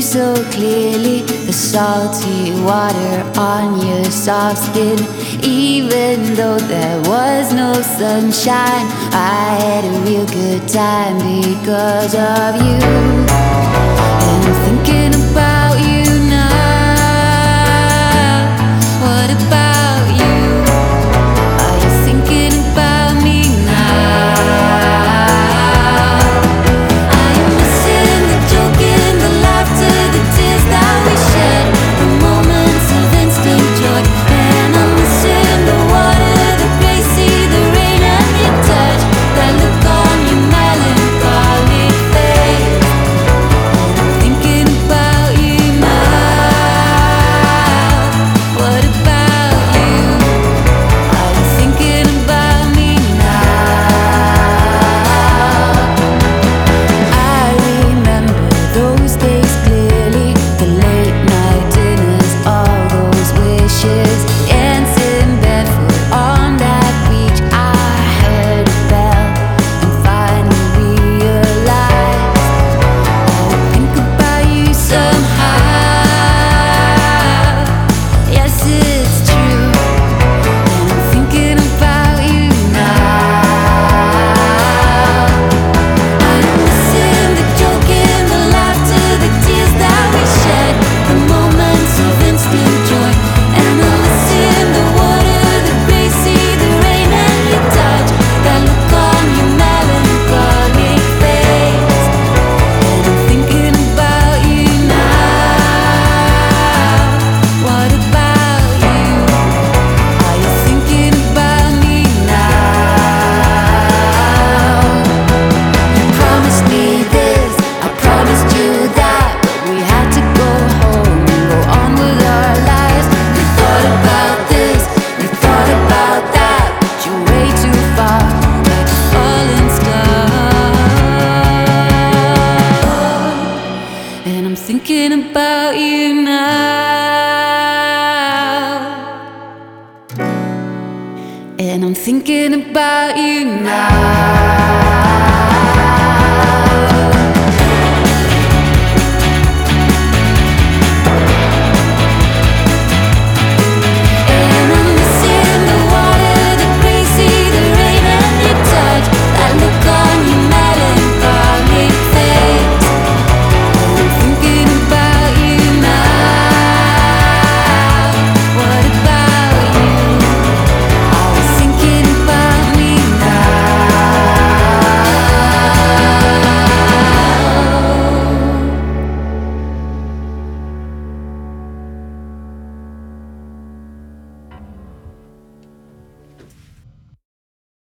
so clearly the salty water on your soft skin. Even though there was no sunshine, I had a real good time because of you. And I'm thinking about you now. What about you? Are you thinking about me now? I am missing the joke and the laughter, the tears that we shed, the moments of instant joy. And I'm missing the water, the crazy, the rain and your touch, that look on your melancholy face. And I'm thinking about you now. What about you? Are you thinking about me now? I remember those days clearly, the late night dinners, all those wishes, dancing barefoot on that beach. I heard a bell and finally realized I would think about you somehow. Yes, it's true, and I'm thinking about you now. I'm missing the joke and the laughter, the tears that we shed, the moments of instant joy. And I'm missing the water, the crazy, the rain and your touch, that look on your melancholy face. And I'm thinking about you now. What about you? Are you thinking about me now? You promised me this, I promised you that, but we had to go home and go on with our lives. We thought about this, we thought about that, but you're way too far, like a falling star. And I'm thinking about you now. And I'm thinking about you now.